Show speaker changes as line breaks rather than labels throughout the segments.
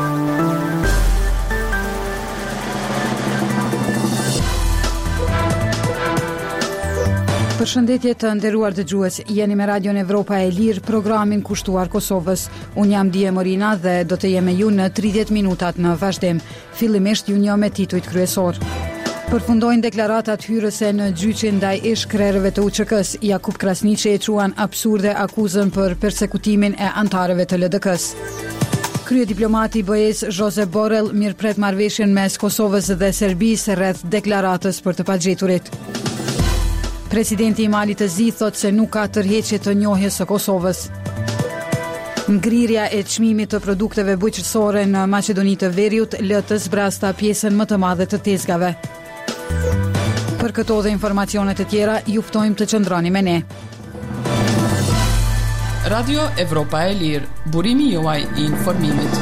Përshëndetje të nderuar dëgjues, jeni me Radion Evropa e Lirë, programin kushtuar Kosovës. Unë jam Dije Morina dhe do të jem me ju në 30 minutat në vazhdim. Fillimisht ju njoh me titujt kryesor. Përfundojnë deklaratat hyrëse në gjyqin ndaj ish-krerëve të UÇK-s. Jakub Krasniqi e quan absurde akuzën për persekutimin e antarëve të LDK-s. Kryediplomati BE-s Josep Borrell mirëpret marrëveshjen mes Kosovës dhe Serbisë rreth deklaratës për të pagjeturit. Presidenti i Malit të Zi thot se nuk ka tërheqje të njohjes së Kosovës. Ngrirja e çmimit të produkteve bujqësore në Maqedoni të Veriut lë të zbrasta pjesën më të madhe të tezgave. Për këto dhe informacione të tjera, ju ftojmë të qëndroni me ne.
Radio Evropa e Lirë, burimi juaj i informimit.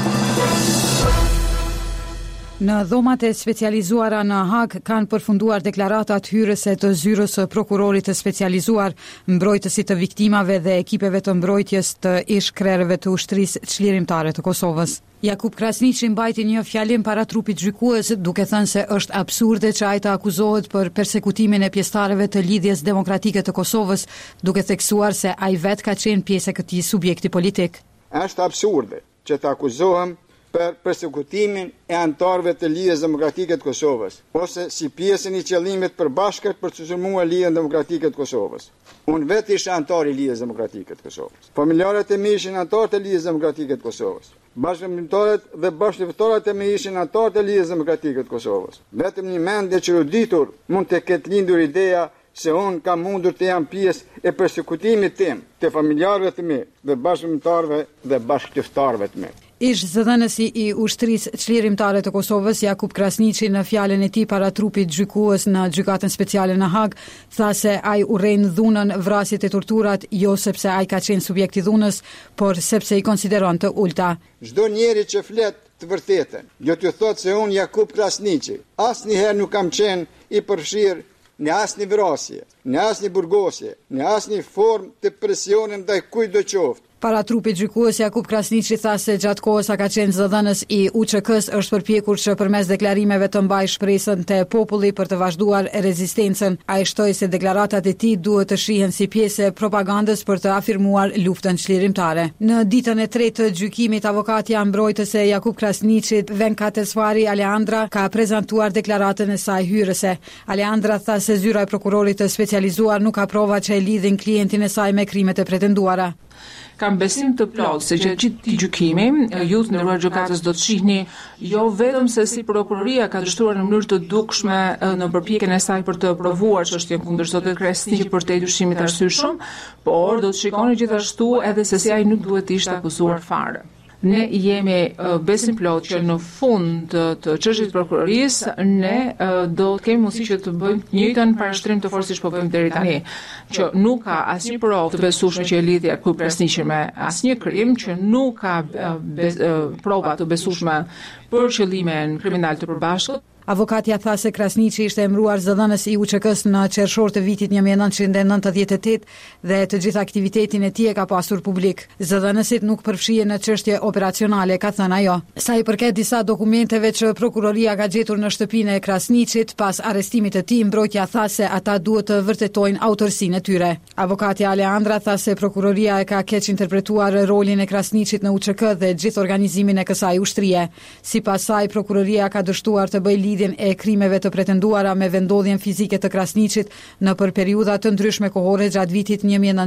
Në dhomat e specializuara në Hag kanë përfunduar deklaratat hyrëse të zyrës së prokurorit të specializuar, mbrojtësit të viktimave dhe ekipeve të mbrojtjes të ish-krerëve të ushtrisë çlirimtare të Kosovës. Jakub Krasniqi mbajti një fjalim para trupit gjykues, duke thënë se është absurde që ai të akuzohet për persekutimin e pjesëtarëve të Lidhjes Demokratike të Kosovës, duke theksuar se ai vetë ka qenë pjesë e këtij subjekti politik.
Është absurde që të akuzohem për persekutimin e antarëve të Lidhjes Demokratike të Kosovës, ose si pjesën i qëllimit përbashkët për të sulmuar Lidhjen Demokratike të Kosovës. Unë vetë isha antar i Lidhjes Demokratike të Kosovës. Familjarët e mi ishin antarë të Lidhjes Demokratike të Kosovës. Bashkëpunëtorët dhe bashkëliftorët e mi ishin antarë të Lidhjes Demokratike të Kosovës. Vetëm një mendje që ruditur mund të ketë lindur ideja se unë kam mundur të jam pjesë e persekutimit tim të familjarëve të mi dhe bashkëpunëtorëve dhe bashkëliftorëve të mi.
Ish-zëdhënësi i ushtrisë çlirimtare të Kosovës, Jakub Krasniqi, në fjalën e tij para trupit gjykues në gjykatën speciale në Hag, tha se ai urren dhunën, vrasjet e torturat, jo sepse ai ka qenë subjekt i dhunës, por sepse i konsideron të ulta.
Çdo njeri që flet të vërtetën, jo t'ju thotë se unë Jakub Krasniqi asnjëherë nuk kam qenë i përfshirë në asnjë vrasje, në asnjë burgosje, në asnjë formë të presionit ndaj kujt do qoftë.
Para trupit gjykues, Jakub Krasniqi tha se gjatë kohës sa ka qenë zëdhënës i UÇK-s është përpjekur që përmes deklarimeve të mbajë shpresën te populli për të vazhduar rezistencën. Ai shtoi se deklaratat e tij duhet të shihen si pjesë e propagandës për të afirmuar luftën çlirimtare. Në ditën e tretë të gjykimit, avokatja mbrojtëse e Jakub Krasniqit, Venkat Esvari Aleandra, ka prezantuar deklaratën e saj hyrëse. Aleandra tha se zyra e prokurorit të specializuar nuk ka prova që e lidhin klientin e saj me krimet e pretenduara.
Kam besim të plotë se që gjithë këtij gjykimi, ju të nderuar gjykatës do të shihni jo vetëm se si prokuroria ka dështuar në mënyrë të dukshme në përpjekjen e saj për të provuar çështjen kundër zotit Krasniqi për te dyshimit arsyeshëm, por do të shikoni gjithashtu edhe se si ai nuk duhet të ishte akuzuar fare. Ne jemi besim plot që në fund të çështjes prokurorisë ne do të kemi mundësi që të bëjmë të njëjtën parashtrim të forcës që po bëjmë deri tani, që nuk ka asnjë provë të besueshme që e lidhë Jakub Krasniqi me asnjë krim, që nuk ka prova të besueshme për qëllime kriminale të përbashkët.
Avokatja tha se Krasniqi ishte emëruar zëdhënës i UÇK-s në qershor të vitit 1998 dhe të gjithë aktivitetin e tij e ka pasur publik. Zëdhënësit nuk përfshihen në çështje operacionale, ka thënë ajo. Sa i përket disa dokumenteve që prokuroria ka gjetur në shtëpinë e Krasniqit pas arrestimit të tij, mbrojtja tha se ata duhet të vërtetojnë autorsinë e tyre. Avokatja Aleandra tha se prokuroria e ka keq interpretuar rolin e Krasniqit në UÇK dhe gjithë organizimin e kësaj ushtrie. Sipas saj, prokuroria ka dështuar të bëjë e krimeve të pretenduara me vendodhjen fizike të Krasniqit në për periudha të ndryshme kohore gjatë vitit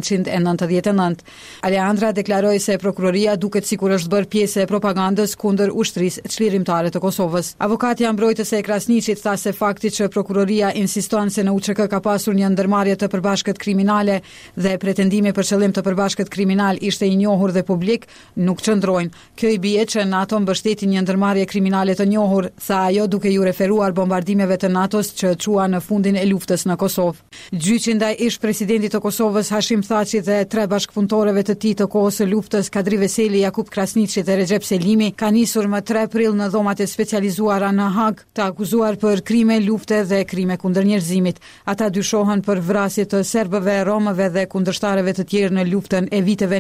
1999. Aleandra deklaroi se prokuroria duket sikur është bërë pjesë e propagandës kundër ushtrisë çlirimtare të Kosovës. Avokatja mbrojtëse e Krasniqit tha se fakti që prokuroria insiston se në UÇK ka pasur një ndërmarrje të përbashkët kriminale dhe pretendimi për qëllim të përbashkët kriminal ishte i njohur dhe publik, nuk qëndrojnë. Kjo i bie që NATO mbështetin një ndërmarrje kriminale të njohur, tha ajo duke ju referuar bombardimeve të NATO-s që çua në fundin e luftës në Kosovë. Gjyqi ndaj ish-presidentit të Kosovës Hashim Thaçi dhe 3 bashkëpunëtorëve të tij të kohës së luftës Kadri Veseli, Jakub Krasniqi dhe Recep Selimi ka nisur më 3 prill në dhomat e specializuara në Hag, të akuzuar për krime lufte dhe krime kundër njerëzimit. Ata dyshohen për vrasje të serbëve, romëve dhe kundërshtarëve të tjerë në luftën e viteve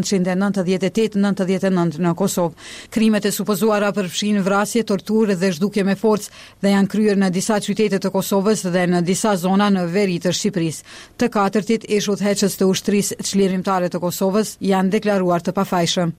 1998-99 në Kosovë. Krimet e supozuara përfshin vrasje, torturë dhe zhdukje me forcë dhe janë kryer në disa qytete të Kosovës dhe në disa zona në veri të Shqipërisë. Të katërtit ish udhëheqës të ushtrisë çlirimtare të Kosovës janë deklaruar të pafajshëm.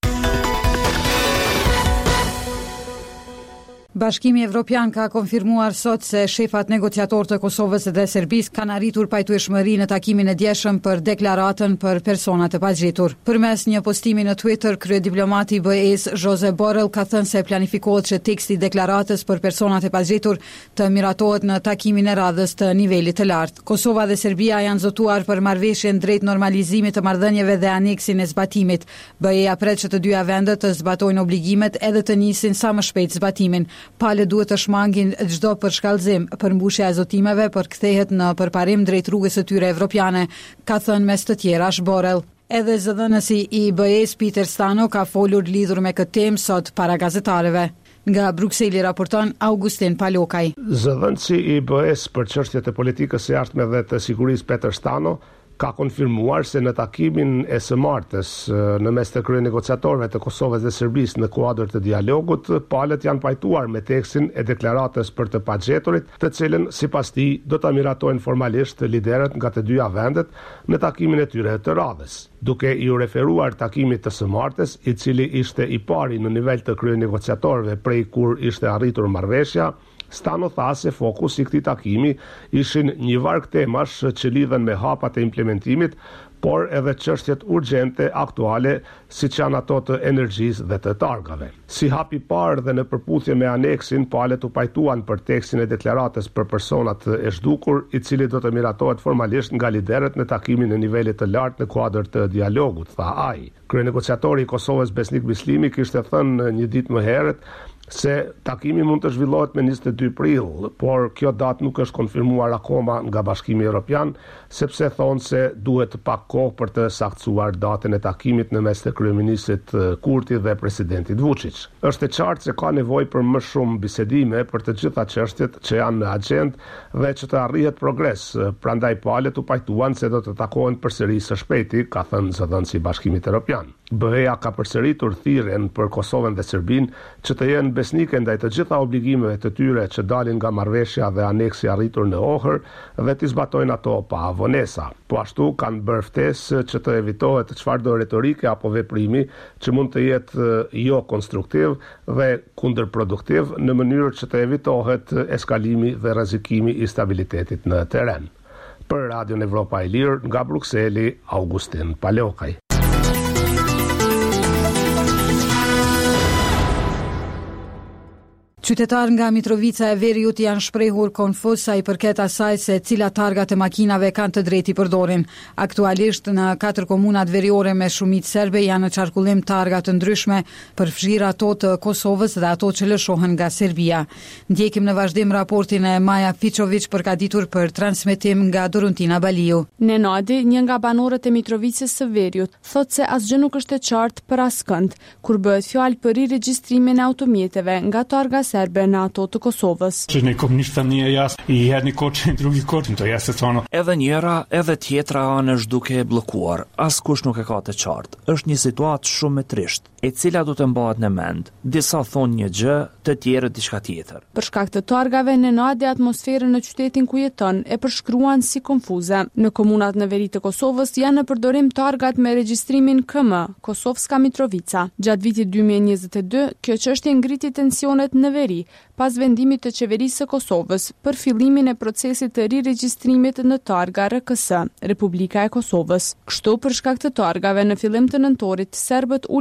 Bashkimi Evropian ka konfirmuar sot se shefat negociator të Kosovës dhe Serbisë kanë arritur pajtueshmëri në takimin e djeshëm për deklaratën për persona të pagjetur. Përmes një postimi në Twitter, kryediplomati i BE-s Josep Borrell ka thënë se planifikohet që teksti i deklaratës për personat e pagjetur të miratohet në takimin e radhës të nivelit të lartë. Kosova dhe Serbia janë zotuar për marrëveshjen drejt normalizimit të marrëdhënieve dhe aneksin e zbatimit. BE-ja pret që të dyja vendet të zbatojnë obligimet edhe të nisin sa më shpejt zbatimin. Palë duhet të shmangin çdo përshkallëzim, përmbushja e zotimeve përkthehet në përparim drejt rrugës së tyre evropiane, ka thënë mes të tjerash Borrell. Edhe zëdhënësi i BE-s Peter Stano ka folur lidhur me këtë temë sot para gazetarëve. Nga Brukseli raporton Augustin Palokaj.
Zëdhënësi i BE-s për çështjet e politikës së jashtme dhe të sigurisë Peter Stano ka konfirmuar se në takimin e së martës në mes të kryenegociatorëve të Kosovës dhe Serbisë në kuadër të dialogut, palët janë pajtuar me tekstin e deklaratës për të pagjeturit, të cilën sipas tij do ta miratojnë formalisht liderët nga të dyja vendet në takimin e tyre të radhës. Duke i referuar takimit të së martës, i cili ishte i pari në nivel të kryenegociatorëve prej kur ishte arritur marrëveshja, Stano tha se fokusi i këtij takimi ishin një varg temash që lidhen me hapat e implementimit, por edhe çështjet urgjente aktuale siç janë ato të energjisë dhe të targave. Si hap i parë dhe në përputhje me aneksin, palët u pajtuan për tekstin e deklaratës për personat e zhdukur, i cili do të miratohet formalisht nga liderët në takimin e nivelit të lartë në kuadër të dialogut, tha ai. Kryenegociatori i Kosovës Besnik Bislimi kishte thënë një ditë më herët se takimi mund të zhvillohet me 22 prill, por kjo datë nuk është konfirmuar akoma nga Bashkimi Evropian, sepse thonë se duhet pak kohë për të saktësuar datën e takimit në mes të kryeministrit Kurti dhe presidentit Vučić. Është e qartë se ka nevojë për më shumë bisedime për të gjitha çështjet që janë në agjendë dhe që të arrihet progres. Prandaj palët u pajtuan se do të takohen përsëri së shpejti, ka thënë zëdhënësi i Bashkimit Evropian. BE-ja ka përsëritur thirrjen për Kosovën dhe Serbinë që të jenë besnike ndaj të gjitha obligimeve të tyre që dalin nga marrëveshja dhe aneksi arritur në Ohër dhe të zbatojnë ato pa avonesa. Po ashtu kanë bërë ftesë që të evitohet çfarëdo retorike apo veprimi që mund të jetë jo konstruktiv dhe kundërproduktiv në mënyrë që të evitohet eskalimi dhe rrezikimi i stabilitetit në teren. Për Radion Evropa e Lirë, nga Brukseli, Augustin Palokaj.
Qytetarë nga Mitrovica e Veriut janë shprehur konfuz sa i përket asaj se cilat targat e makinave kanë të drejtë i përdorin. Aktualisht në 4 komunat veriore me shumicë serbe janë në qarkullim targa të ndryshme, përfshirë ato të Kosovës dhe ato që lëshohen nga Serbia. Ndjekim në vazhdim raportin e Maja Fiçović përgatitur për transmetim nga Doruntina Baliu.
Nenadi, një nga banorët e Mitrovicës së Veriut, thotë se asgjë nuk është e qartë për askënd kur bëhet fjalë për regjistrimin e automjeteve nga targa serbe në ato të Kosovës.
Edhe njëra, edhe tjetra anë është duke e bllokuar. Askush nuk e ka të qartë. Është një situatë shumë e trisht, e cila do të mbahet në mend. Disa thonë një gjë, të tjerë diçka tjetër.
Për shkak të targave, Nenadi atmosferën në qytetin ku jeton e përshkruan si konfuze. Në komunat në veri të Kosovës janë në përdorim targat me regjistrimin KM, Kosovska Mitrovica. Gjatë vitit 2022, kjo çështje ngriti tensionet në veri, pas vendimit të qeverisë së Kosovës për fillimin e procesit të riregjistrimit në targa RKS, Republika e Kosovës. Kështu për shkak të targave në fillim të nëntorit, serbët u larguan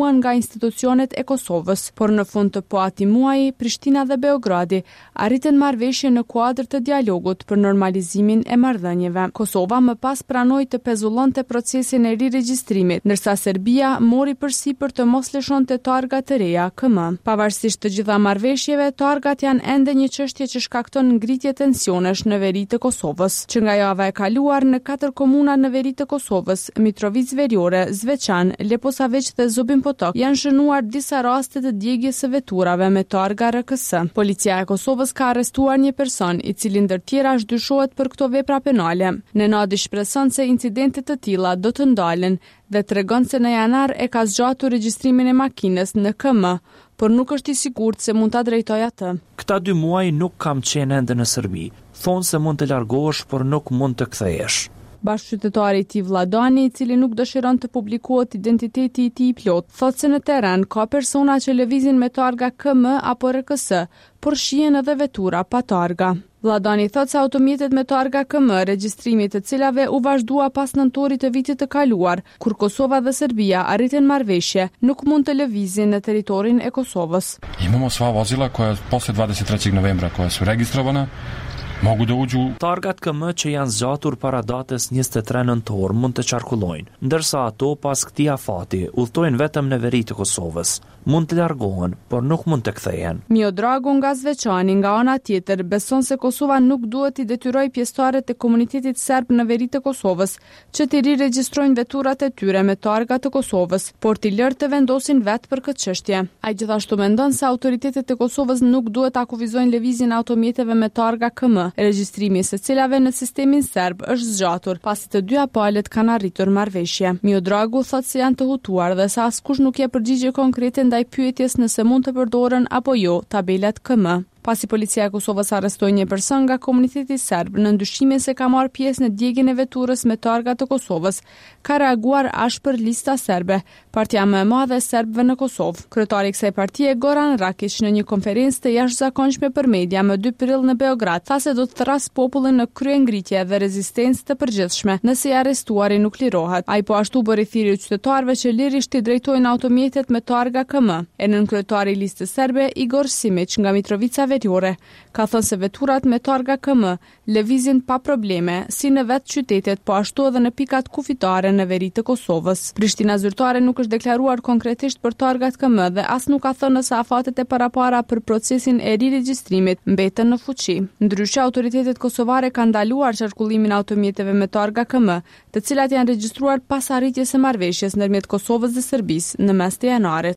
parashtruan nga institucionet e Kosovës, por në fund të po atij muaji, Prishtina dhe Beogradi arritën marrëveshje në kuadër të dialogut për normalizimin e marrëdhënieve. Kosova më pas pranoi të pezullonte procesin e riregjistrimit, ndërsa Serbia mori përsipër të mos lëshonte targa të reja KM. Pavarësisht të gjitha marrëveshjeve, targat janë ende një çështje që shkakton ngritje tensionesh në veri të Kosovës, që nga java e kaluar në 4 komuna në veri të Kosovës, Mitrovica Veriore, Zveçan, Leposaveç dhe Zubin Potok, janë shënuar disa raste të djegjes së veturave me targa RKS. Policia e Kosovës ka arrestuar një person, i cili ndër tjera dyshohet për këto vepra penale. Nenadi shpreson se incidente të tilla do të ndalen dhe tregon se në janar e ka zgjatur regjistrimin e makinës në KM, por nuk është i sigurt se mund ta drejtojë atë.
Këta 2 muaj nuk kam qenë ende në Serbi. Thonë se mund të largohesh, por nuk mund të kthehesh.
Bashkëqytetari i tij Vladani, i cili nuk dëshiron të publikohet identiteti i tij i plot, thotë se në terren ka persona që lëvizin me targa KM apo RKS, por shihen edhe vetura pa targa. Vladani thotë se automjetet me targa KM, regjistrimit të cilave u vazhdua pas nëntorit të vitit të kaluar, kur Kosova dhe Serbia arritën marrëveshje, nuk mund të lëvizin në territorin e Kosovës.
Imamo sva vozila koja posle 23. novembra koja su registrovana. Mogu da uđu.
Targat KM që janë zgjatur para datës 23 nëntor mund të qarkullojnë, ndërsa ato pas këtij afati udhtojnë vetëm në veri të Kosovës. Mund të largohen, por nuk mund të kthehen.
Miodragu nga Zveçani, nga ana tjetër, beson se Kosova nuk duhet i detyrojë pjesëtarët e komunitetit serb në veri të Kosovës që të riregjistrojnë veturat e tyre me targa të Kosovës, por t'i lërë të vendosin vetë për këtë çështje. Ai gjithashtu mendon se autoritetet e Kosovës nuk duhet ta kufizojnë lëvizjen e automjeteve me targa KM. Regjistrimi së cilave në sistemin serb është zgjatur, pasi të dyja palët kanë arritur marrëveshje. Miodragu thotë se janë të hutuar dhe se askush nuk jep përgjigje konkrete ndaj pyetjes nëse mund të përdoren apo jo tabelat KM. Pasi policia e Kosovës arrestoi një person nga komuniteti serb në ndyshimin se ka marrë pjesë në djegjen e veturës me targa të Kosovës, ka reaguar ashpër lista serbe, partia më e madhe e serbëve në Kosovë. Kryetari i kësaj partie, Goran Rakić, në një konferencë të jashtëzakonshme për media më 2 prill në Beograd, tha se do të thrasë popullin në kryengritje dhe rezistencë të përgjithshme nëse i arrestuari nuk lirohet. Ai po ashtu bëri thirrje qytetarëve që lirisht i drejtojnë automjetet me targa KM. Nën kryetari i listës serbe, Igor Simić nga Mitrovica Veriore, ka thënë se veturat me targa KM lëvizin pa probleme, si në vetë qytetet, po ashtu edhe në pikat kufitare në veri të Kosovës. Prishtina zyrtare nuk është deklaruar konkretisht për targat KM dhe as nuk ka thënë nëse afatet e parapara për procesin e riregjistrimit mbeten në fuqi. Ndryshe, autoritetet kosovare kanë ndaluar qarkullimin e automjeteve me targa KM, të cilat janë regjistruar pas arritjes së marrëveshjes ndërmjet Kosovës dhe Serbisë në mes të janarit.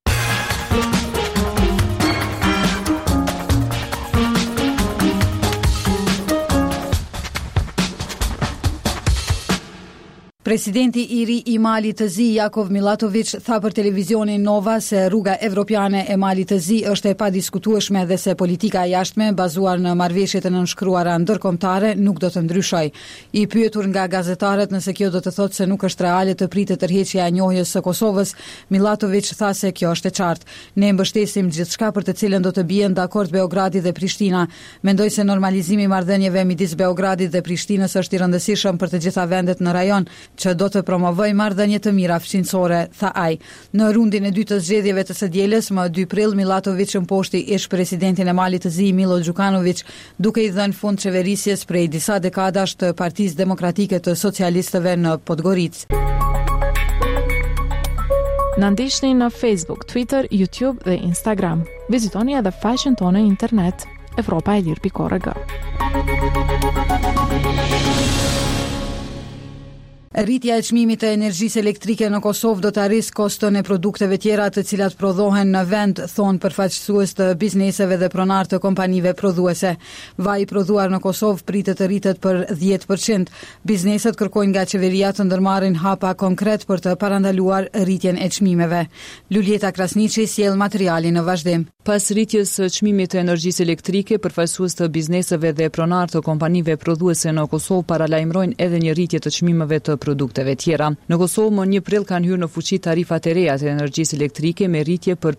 Presidenti i ri i Malit të Zi, Jakov Milatović, tha për televizionin Nova se rruga evropiane e Malit të Zi është e padiskutueshme dhe se politika e jashtme bazuar në marrëveshjet e nënshkruara ndërkombëtare nuk do të ndryshojë. I pyetur nga gazetarët nëse kjo do të thotë se nuk është reale të pritet tërheqja e njohjes së Kosovës, Milatović tha se kjo është e qartë. Ne mbështesim gjithçka për të cilën do të bien dakord Beogradi dhe Prishtina. Mendoj se normalizimi i marrëdhënieve midis Beogradit dhe Prishtinës është i rëndësishëm për të gjitha vendet në rajon, që do të promovoj marrëdhënie të mira fqinjësore, tha ai. Në rundin e dytë të zgjedhjeve të së dielës, më 2 prill, Milatović mposhti ish-presidentin e Malit të Zi, Milo Đukanović, duke i dhënë fund qeverisjes prej disa dekadash të Partisë Demokratike të Socialistëve në Podgoricë.
Na ndiqni në Facebook, Twitter, YouTube dhe Instagram. Vizitoni edhe faqen tonë në internet evropaelir.org.
Rritja e çmimit të energjisë elektrike në Kosovë do të arrisë koston e produkteve tjera të cilat prodhohen në vend, thonë përfaqësues të bizneseve dhe pronar të kompanive prodhuese. Vaji prodhuar në Kosovë pritet të rritet për 10%. Bizneset kërkojnë nga qeveria të ndërmarrin hapa konkret për të parandaluar rritjen e çmimeve. Luljeta Krasniqi sjell materialin në vazhdim.
Pas rritjes së çmimit të energjisë elektrike, përfaqësues të bizneseve dhe pronar të kompanive prodhuese në Kosovë paralajmërojnë edhe një rritje të çmimeve të produkteve tjera. Në Kosovë më 1 prill kanë hyrë në fuqi tarifat e reja të energjisë elektrike me rritje për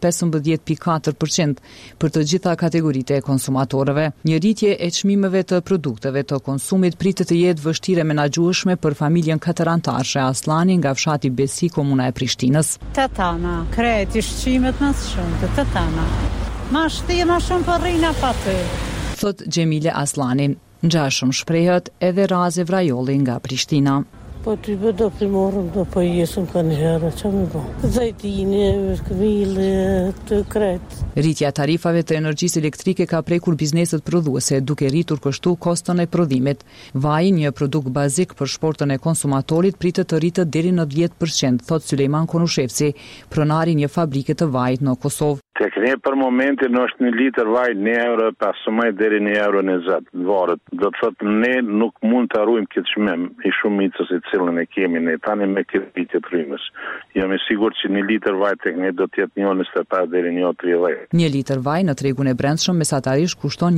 15.4% për të gjitha kategoritë e konsumatorëve. Një rritje e çmimeve të produkteve të konsumit pritet të jetë vështirë menaxhueshme për familjen 4 antarësh Aslani nga fshati Besi, komuna e Prishtinës.
Tatana, kreti shqimet më shumë, tatana. Ma shumë për rina pa të.
Thot Gjemile Aslani. Ngjashëm shprehet edhe Raze Vrajolli nga Prishtina.
Po ty do të morëm, do po jesëm kanë herë, që më do? Zajtini, këmile, të kret.
Rritja tarifave të energjisë elektrike ka prekur bizneset prodhuese, duke rritur kështu koston e prodhimit. Vaji, një produkt bazik për shportën e konsumatorit, pritet të rritet deri në 10%, thot Sulejman Konushevci, pronari një fabrike të vajit në Kosovë.
Tek ne për momentin është 1 litër vaj €1.15 deri €1.20 varet. Do të thotë ne nuk mund të harrojmë këtë çmim i shumicës e cilën e kemi ne tani me këtë rritje të rrymës. Jam i sigurt që 1 litër vaj tek ne do të jetë 1.25 deri €1.30.
1 litër vaj në tregun e brendshëm mesatarisht kushton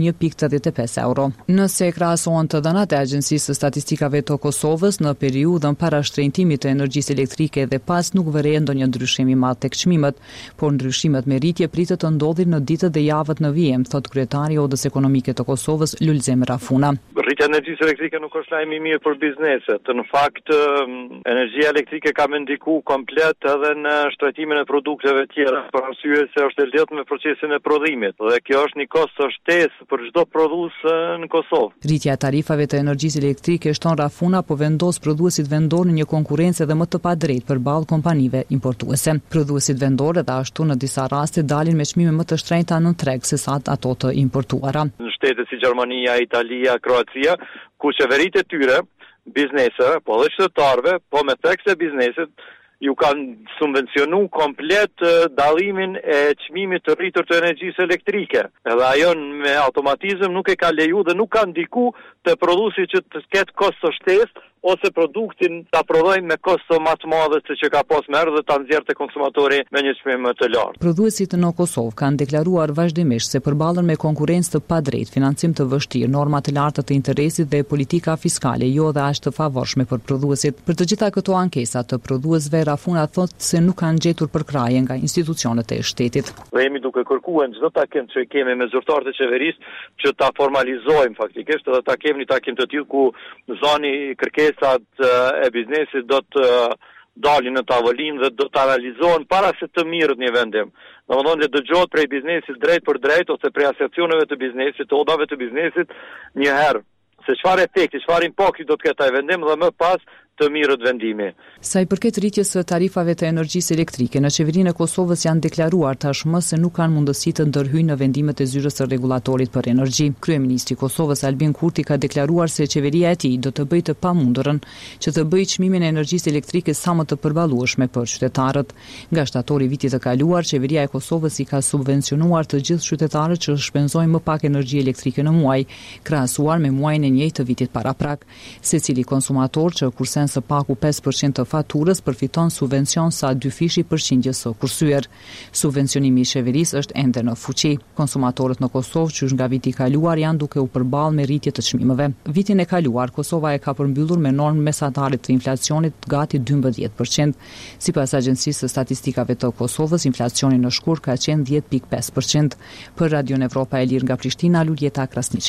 €1.85. Nëse krahasohen të dhënat e Agjencisë së Statistikave të Kosovës në periudhën para shtrenjtimit të energjisë elektrike dhe pas nuk vërej ndonjë ndryshim i madh tek çmimet, por ndryshimet me rritje pritet të ndodhin në ditët dhe javët në vijim, thot kryetari i Odës Ekonomike të Kosovës, Lulzem Rafuna.
Rritja e energjisë elektrike nuk është lajm i mirë për bizneset. Në fakt, energjia elektrike ka më ndikuar komplet edhe në shtretimin e produkteve tjera, për arsye se është e lidhur me procesin e prodhimit. Dhe kjo është një kosto shtesë për çdo prodhues në Kosovë.
Rritja e tarifave të energjisë elektrike shton Rafuna, po vendos prodhuesit vendor në një konkurrencë edhe më të padrejtë përballë kompanive importuese. Prodhuesit vendor edhe ashtu në disa raste dalin me çmime më të shtrenjta në treg se sa ato të importuara.
Në shtete si Gjermania, Italia, Kroacia, ku qeveritë e tyre, bizneseve, po dhe qytetarëve, po me tekste bizneset, ju kanë subvencionu komplet dallimin e çmimit të rritur të energjisë elektrike. Edhe ajo me automatizëm nuk e ka leju dhe nuk ka ndiku të prodhuesi që të ketë kosto shtesë ose produktin ta prodhojnë me kosto më të madhe se që ka pas merë dhe ta nxjerrë te konsumatori me një çmim më të lartë.
Prodhuesit në Kosovë kanë deklaruar vazhdimisht se përballen me konkurrencë të padrejtë, financim të vështirë, norma të larta të interesit dhe politika fiskale jo dhe aq të favorshme për prodhuesit. Për të gjitha këto ankesa të prodhuesve, Rafuna thot se nuk kanë gjetur përkraje nga institucionet e shtetit.
Dhe jemi duke kërkuar çdo takim që kemi me zyrtarët e qeverisë që ta formalizojmë faktikisht edhe ta kemi një takim të tillë ku zoni kërkesat e biznesit do të dalin në tavolinë dhe do të analizohen para se të mirët një vendim. Domethënë le dëgjohet prej biznesit drejt për drejt ose prej asociacioneve të biznesit, të odave të biznesit një herë se çfarë efekti, çfarë impakti do të ketë ai vendim dhe më pas të mirët vendimi.
Sa i përket rritjes së tarifave të energjisë elektrike, në qeverinë e Kosovës janë deklaruar tashmë se nuk kanë mundësi të ndërhyjnë në vendimet e zyrës së rregullatorit për energji. Kryeministri i Kosovës Albin Kurti ka deklaruar se qeveria e tij do të bëjë të pamundurën që të bëjë çmimin e energjisë elektrike sa më të përballueshme për qytetarët. Nga shtatori i vitit të kaluar, qeveria e Kosovës i ka subvencionuar të gjithë qytetarët që shpenzojnë më pak energji elektrike në muaj, krahasuar me muajin e njëjtë të vitit paraprak. Secili konsumator që kursen së paku 5% të faturës përfiton subvencion sa 2 fishi përqindjes së kursyer. Subvencionimi i qeverisë është ende në fuqi. Konsumatorët në Kosovë qysh nga viti i kaluar janë duke u përballë me rritje të çmimeve. Vitin e kaluar Kosova e ka përmbyllur me normë mesatare të inflacionit gati 12%. Sipas Agjencisë së Statistikave të Kosovës, inflacioni në shkurt ka qenë 10.5%. Për Radio Evropa e Lirë nga Prishtina, Luljeta Krasniqi.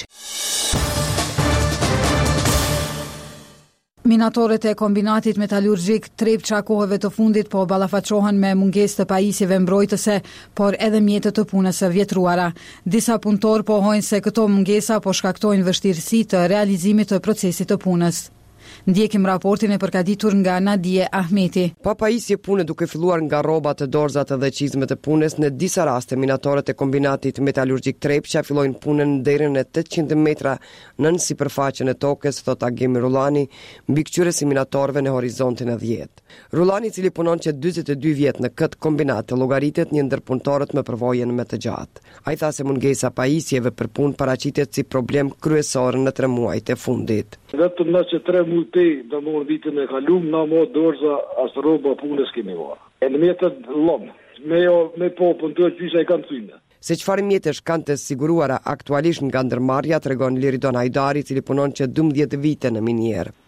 Minatorët e kombinatit metalurgjik Trepça kohëve të fundit po ballafaqohen me mungesë të pajisjeve mbrojtëse, por edhe mjete të punës së vjetruara. Disa punëtor pohojnë se këto mungesa po shkaktojnë vështirësi të realizimit të procesit të punës. Ndjekim raportin e përgatitur nga Nadije Ahmeti.
Pa pajisje pune duke filluar nga rrobat, dorzat dhe çizmet e punës, në disa raste minatorët e kombinatit metalurgjik Trepça fillojnë punën deri në 800 metra nën sipërfaqen e tokës, thot Agemi Rullani, mbikëqyrës i minatorëve në horizontin e 10. Rullani, i cili punon që 42 vjet në këtë kombinat, llogaritet një ndër punëtorët me përvojën më të gjatë. Ai tha se mungesa pajisjeve për punë paraqitet si problem kryesor në 3 muajt e fundit.
Vetëm në që 3 muaj do më vitin e kalum, na mo dorza as rroba punës kemi marrë. E në mjetët lëmë, me popën të gjysha i kanë cyne.
Se çfarë mjetesh kanë të siguruara aktualisht nga ndërmarrja, tregon Liridon Hajdari, i cili punon që 12 vite në minierë.
Pas 2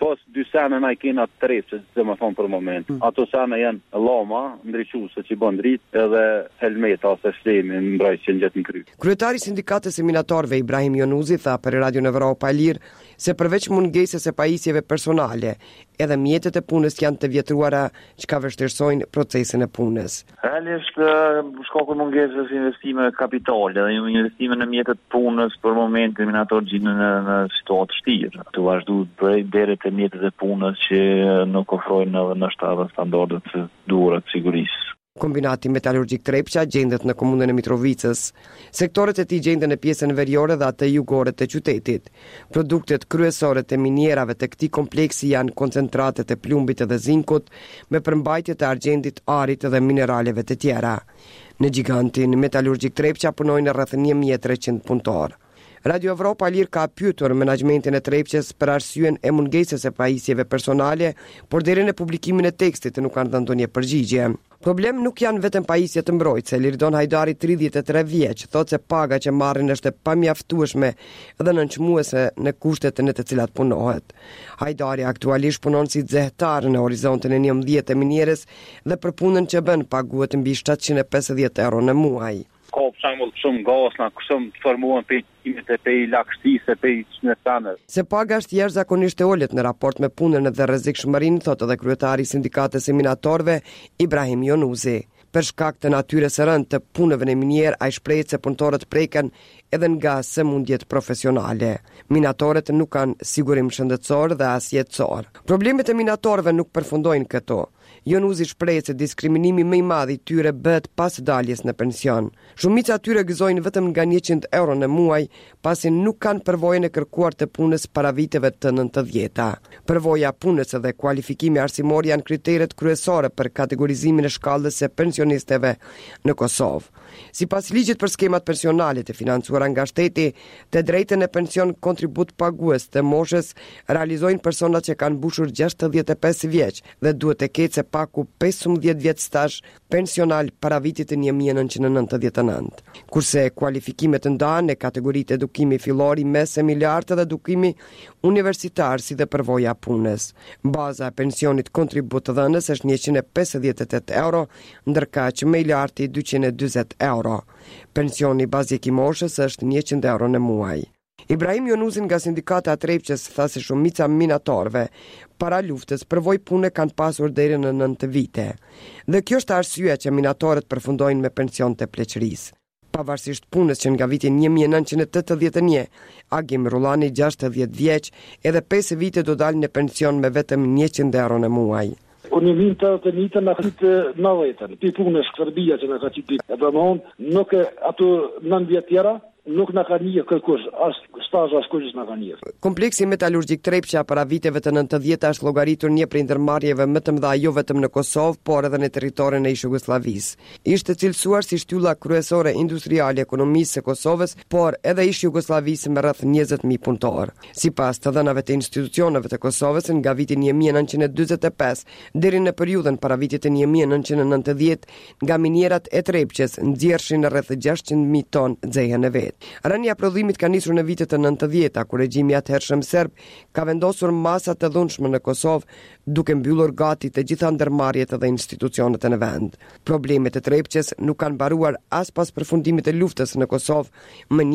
sena i kena të trepçe, që më thonë për moment. Ato sena janë lama, ndriçuese që bën dritë edhe helmeta ose shlemi në mbrojtjen gjatë në kry.
Kryetari i sindikatës seminatorëve Ibrahim Jonuzi tha për Radio Evropa e Lirë se përveç mungesës së pajisjeve personale, edhe mjetet e punës janë të vjetruara që ka vështirësojnë procesin e punës.
Realisht shkaku i mungesës investime kapitale dhe investime në mjetet punës për momentin seminator gjinë në situatë vështirë. Të vazhdu deri te mjetet e punës që nuk ofrojnë edhe në shtatë standardet të duhura të sigurisë.
Kombinati metalurgjik Trepça gjendet në komunën e Mitrovicës. Sektorët e tij gjenden në pjesën veriore dhe atë jugore të qytetit. Produktet kryesore të minierave të këtij kompleksi janë koncentratet e plumbit dhe zinkut, me përmbajtje të argjendit, arit dhe mineraleve të tjera. Në gigantin metalurgjik Trepça punojnë rreth 1300 punëtorë. Radio Evropa Lirë ka pyetur menaxhmentin e Trepçës për arsyen e mungesës së pajisjeve personale, por deri në publikimin e tekstit nuk kanë dhënë ndonjë përgjigje. Problem nuk janë vetëm pajisjet të mbrojtëse. Lirdon Hajdari, 33 vjeç, thotë se paga që marrin është e pamjaftueshme dhe nënçmuese në kushtet në të cilat punohet. Hajdari aktualisht punon si zehtar në horizontin e 11 e minierës dhe për punën që bën paguhet mbi 750 euro në muaj.
Ka për shembull shumë gasna, shumë të formuan pe lakstisë, pe çnëtanë.
Se paga është jashtëzakonisht e ulët në raport me punën dhe rrezikshmërinë, thotë edhe kryetari i sindikatës së minatorëve Ibrahim Jonuzi. Për shkak të natyrës së rëndë të punëve në minier, ai shprehet se punëtorët preken edhe nga sëmundjet profesionale. Minatorët nuk kanë sigurim shëndetësor dhe as jetësor. Problemet e minatorëve nuk përfundojnë këto. Jonuzi shprehet se diskriminimi më i madh i tyre bëhet pas daljes në pension. Shumica e tyre gëzojnë vetëm nga 100 euro në muaj, pasi nuk kanë përvojën e kërkuar të punës para viteve të 90-ta. Përvoja punës dhe kualifikimi arsimor janë kriteret kryesore për kategorizimin e shkallës së pensionistëve në Kosovë. Sipas ligjit për skemat pensionale të financuara nga shteti, të drejtën e pension kontribut pagues të moshës realizojnë personat që kanë mbushur 65 vjeç dhe duhet të ketë paku 15 vjet stazh pensional para vitit të 1999. Kurse kualifikimet ndahen në kategoritë edukimi fillor, mes, e lartë dhe edukimi universitar si dhe përvoja punës. Baza e pensionit kontribut dhënës është 158 euro, ndërka që më i larti 240 euro. Pensioni bazik i moshës është 100 euro në muaj. Ibrahim Jonuzin nga sindikata e Trepçës tha se shumica minatorëve para luftës përvojë pune kanë pasur deri në 9 vite. Dhe kjo është arsyeja që minatorët përfundojnë me pension të pleqërisë. Pavarësisht punës që nga vitin 1981, Agim Rullani 60 vjeç, edhe 5 vite do dalë në pension me vetëm 100 euro në muaj.
Unë një të njëtë në këtë 90-ën, pi punës Serbia që në ka qitit. E do më nuk e ato 9 vjetë tjera, nuk na ka një kërkush, as stazh as kujt na ka një.
Kompleksi metalurgjik Trepça para viteve të 90-ta është llogaritur një prej ndërmarrjeve më të mëdha jo vetëm në Kosovë, por edhe në territorin e Jugosllavisë. Ishte cilësuar si shtylla kryesore industriale e ekonomisë së Kosovës, por edhe ish Jugosllavisë me rreth 20.000 punëtorë. Sipas të dhënave të institucioneve të Kosovës, nga viti 1945 deri në periudhën para vitit të 1990, nga minierat e Trepçës nxjerrshin rreth 600.000 tonë xehe në vet. Rënia prodhimit ka nisur në vitet e 90-ta, kur regjimi atëhershëm serb ka vendosur masa të dhunshme në Kosovë, duke mbyllur gati të gjitha ndërmarrjet dhe institucionet në vend. Problemet e Trepçës nuk kanë mbaruar as pas përfundimit të luftës në Kosovë më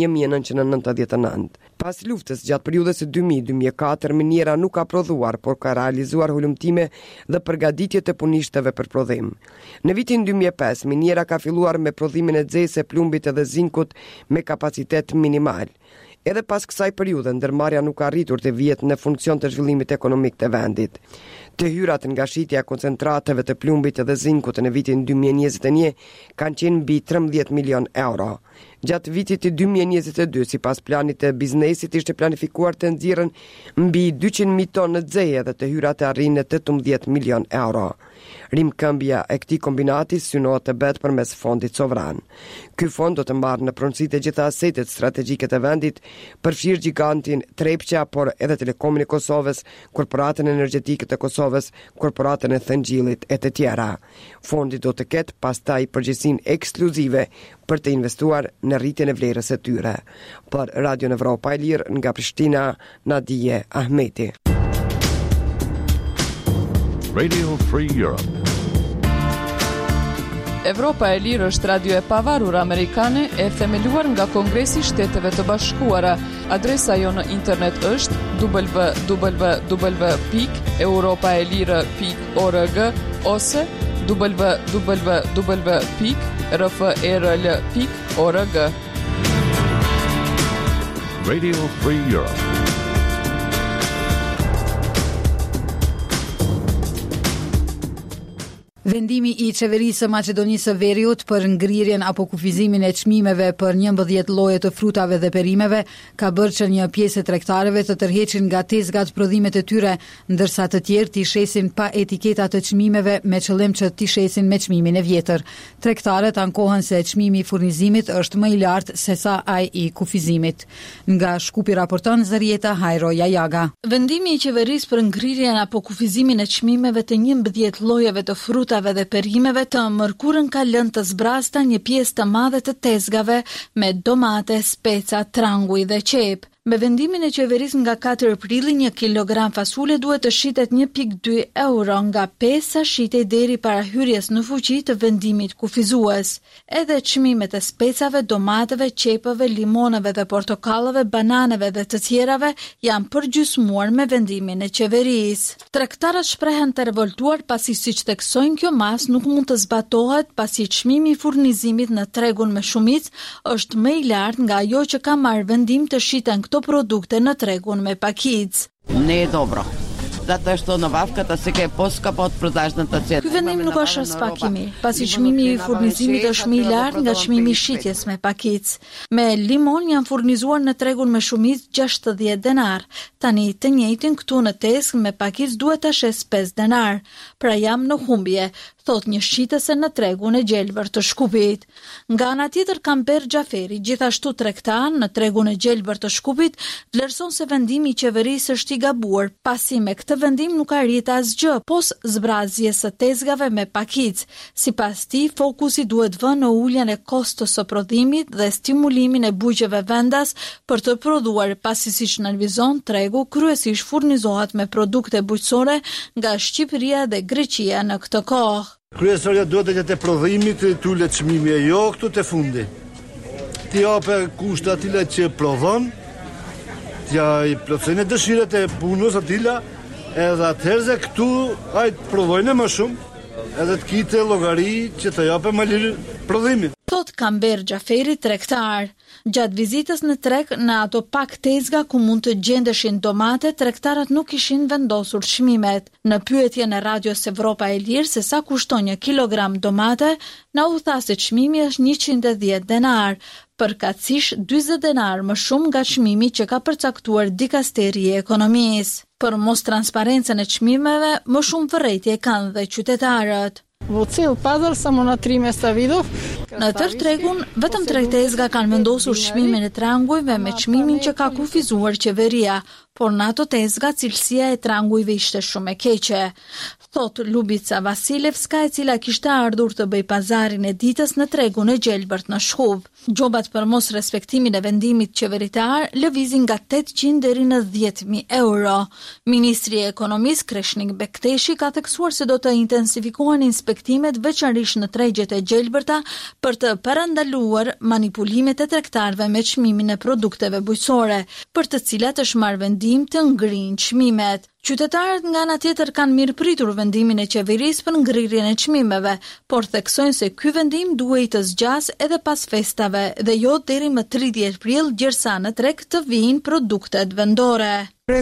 1999. Pas luftës, gjatë periudhës së 2000-2004, miniera nuk ka prodhuar, por ka realizuar hulumtime dhe përgatitje të punishtëve për prodhim. Në vitin 2005, miniera ka filluar me prodhimin e xejse, plumbit dhe zinkut me kapacitet minimal. Edhe pas kësaj periudhe, ndërmarrja nuk ka arritur të vihet në funksion të zhvillimit ekonomik të vendit. Të hyrat nga shitja e koncentrateve të plumbit dhe zinkut në vitin 2021 kanë qenë mbi 13 milion euro. Gjatë vitit të 2022, sipas planit të biznesit, ishte planifikuar të nxjerrën mbi 200.000 tonë xehe dhe të hyrat të arrijnë në 18 milion euro. Rimkëmbja e këtij kombinati synohet të bëhet përmes fondit sovran. Ky fond do të marrë në pronësi të gjitha asetet strategjike të vendit, përfshirë gigantin Trepça, por edhe Telekomin e Kosovës, Korporatën Energjetike të Kosovës, Korporatën e Thëngjillit e të tjera. Fondi do të ketë pastaj përgjegjësinë ekskluzive për të investuar në rritjen e vlerës së tyre. Për Radio Evropa e Lirë nga Prishtina, Nadije Ahmeti.
Radio Free Europe.
Evropa e Lirë është radio e pavarur amerikane e themeluar nga Kongresi i Shteteve të Bashkuara. Adresa jo në internet është www.europaelire.org ose www.rfrl.org.
Radio Free Europe.
Vendimi i qeverisë së Maqedonisë së Veriut për ngrirjen apo kufizimin e çmimeve për 11 lloje të frutave dhe perimeve ka bërë që një pjesë e tregtarëve të tërheqin nga tezgat prodhimet e tyre, ndërsa të tjerë t'i shesin pa etiketa të çmimeve me qëllim që t'i shesin me çmimin e vjetër. Tregtarët ankohen se çmimi i furnizimit është më i lartë se sa ai i kufizimit. Nga Shkupi raporton Zarieta Hajro Jajaga.
Vendimi i qeverisë për ngrirjen apo kufizimin e çmimeve të 11 llojeve të frutave dhe perimeve të mërkurën ka lënë të zbrasta një pjesë të madhe të tezgave me domate, speca, tranguj dhe qep. Me vendimin e qeverisë nga 4 prilli, 1 kilogram fasule duhet të shitet 1.2 euro nga 5 sa shitej deri para hyrjes në fuqi të vendimit kufizues. Edhe çmimet e specave, domateve, qepëve, limoneve dhe portokallave, bananeve dhe të tjerave janë përgjysmuar me vendimin e qeverisë. Tregtarët shprehen të revoltuar pasi siç theksojnë kjo mas nuk mund të zbatohet pasi çmimi i furnizimit në tregun me shumicë është më i lartë nga ajo që ka marrë vendim të shiten këto produkte në tregun me pakicë.
Не е добро. Zato što nabavkата сега е по-скъпа от продажната цена.
Ky vendim nuk është as pak i mirë, pasi çmimi i furnizimit është më i lartë nga çmimi i shitjes me pakicë. Me limon janë furnizuar në tregun me shumicë 60 denar. Tani të njëjtin këtu në tezg me pakicë duhet ta shes 5 denar. Pra jam në humbje, thot një shitëse në tregun e gjelbër të Shkupit. Nga ana tjetër Kamber Xhaferi, gjithashtu tregtar në tregun e gjelbër të Shkupit, vlerëson se vendimi i qeverisë është i gabuar, pasi me këtë vendim nuk arrit asgjë, pos zbrazjes së tezgave me pakicë. Sipas tij, fokusi duhet vënë në uljen e kostos së prodhimit dhe stimulimin e bujqeve vendas për të prodhuar, pasi siç nënvizon tregu kryesisht furnizohet me produkte bujqësore nga Shqipëria dhe Greqia në këtë kohë.
Kryesorja duhet të jetë prodhimit të ullet çmimi e jo këtu te fundi. Ti jape kushte atilla që prodhon, t'ja i plotësojnë dëshirat e punës atilla, edhe atëherë këtu ai prodhojnë më shumë, edhe të kite llogari që të jape më lirë prodhimin.
Thot Kamber Xhaferi, tregtar. Gjatë vizitës në treg në ato pak tezga ku mund të gjendeshin domate, tregtarët nuk ishin vendosur çmimet. Në pyetje në Radios Evropa e Lirë se sa kushton 1 kilogram domate, na u tha se çmimi është 110 denar, përkatësisht 40 denar më shumë nga çmimi që ka përcaktuar Dikasteria e Ekonomisë. Për mos transparencën e çmimeve, më shumë vërejtje kanë dhe qytetarët.
Vo cel pazar samo na 3 mesta vidov.
Në tërë tregun, vetëm 3 tezga kanë vendosur çmimin e trangujve me çmimin që ka kufizuar qeveria, por në ato tezga cilësia e trangujve ishte shumë e keqe. Thot Lubica Vasilevska, e cila kishte ardhur të bëj pazarin e ditës në tregun e gjelbërt në Shkup. Gjobat për mos respektimin e vendimit qeveritar lëvizin nga 800 deri në 10.000 euro. Ministri i Ekonomisë Kreshnik Bekteshi ka theksuar se do të intensifikohen inspektimet veçanërisht në tregjet e gjelbërta për të parandaluar manipulimet e tregtarëve me çmimin e produkteve bujqësore, për të cilat është marrë vendim të ngrinë çmimet. Qytetarët nga ana tjetër kanë mirëpritur vendimin e qeverisë për ngrirjen e çmimeve, por theksojnë se ky vendim duhej të zgjas edhe pas festave dhe jo deri më 30 prill, gjersa në treg të vijnë produktet vendore.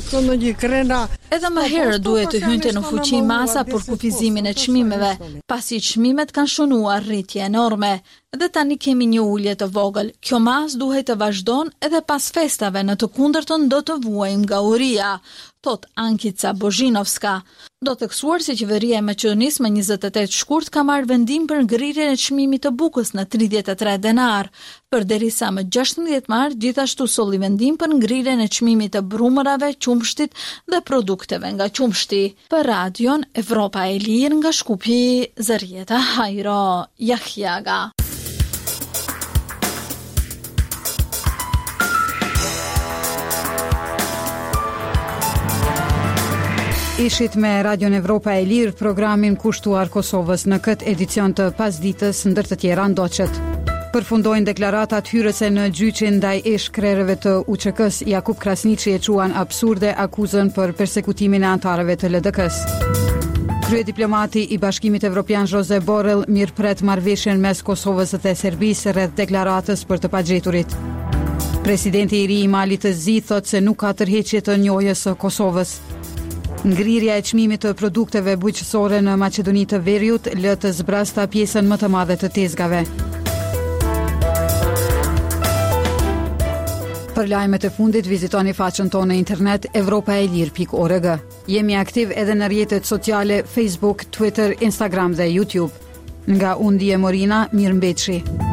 Edhe më herë duhet të hynte në fuqi masa për kufizimin e çmimeve, pasi çmimet kanë shënuar rritje enorme. Dhe tani kemi një ulje të vogël. Kjo mas duhet të vazhdon edhe pas festave, në të kundërtën do të vuajmë nga uria, thot Ankica Bozhinovska. Do të theksuar se qeveria e Maqedonisë më 28 shkurt ka marrë vendim për ngrirjen e çmimit të bukës në 33 denar. Përderisa më 16 mart gjithashtu solli vendim për ngrirjen e çmimit të brumërave, qumshtit dhe produkteve nga qumshti. Për Radion Evropa e Lirë nga Shkupi, Zarieta Hajro Jajaga.
Ishit me Radion Evropa e Lirë, programin kushtuar Kosovës në këtë edicion të pasditës, ndër të tjera ndoqet. Përfundojnë deklaratat hyrëse në gjyqin ndaj krerëve të UÇK-s. Jakub Krasniqi e quan absurde akuzën për persekutimin e antarëve të LDK-s. Kryediplomati i Bashkimit Evropian Josep Borrell mirëpret marrëveshjen mes Kosovës dhe Serbisë rreth deklaratës për të pagjeturit. Presidenti i ri i Malit të Zi thot se nuk ka tërheqje të njojës së Kosovës. Ngrirja e çmimit të produkteve bujqësore në Maqedoni të Veriut lë të zbrasta pjesën më të madhe të tezgave. Për lajmet e fundit vizitoni faqen tonë në internet europaelir.org. Jemi aktiv edhe në rrjetet sociale Facebook, Twitter, Instagram dhe YouTube. Nga unë Dije Morina, mirëmbëjtje.